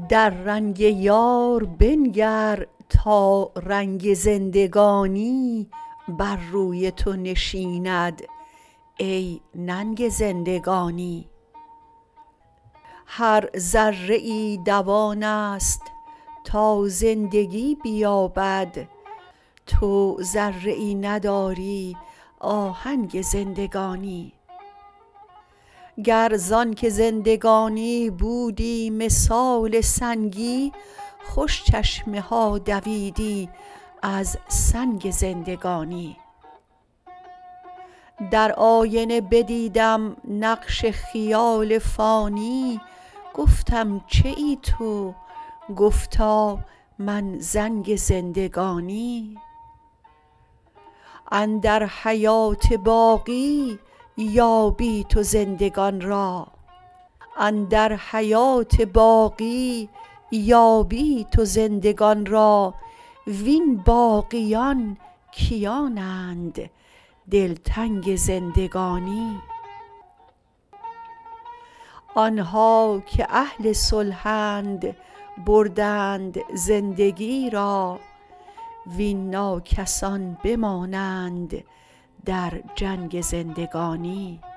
در رنگ یار بنگر تا رنگ زندگانی بر روی تو نشیند ای ننگ زندگانی. هر ذره ای دوانست تا زندگی بیابد، تو ذره ای نداری آهنگ زندگانی. گر زانک زندگانی بودی مثال سنگی، خوش چشمه ها دویدی از سنگ زندگانی. در آینه بدیدم نقش خیال فانی، گفتم چه ای تو؟ گفتا من زنگ زندگانی. اندر حیات باقی یابی تو زندگان را، اندر حیات باقی یابی تو زندگان را، وین باقیان کیانند دلتنگ زندگانی. آنها که اهل صلحند بردند زندگی را، وین ناکسان بمانند در جنگ زندگانی.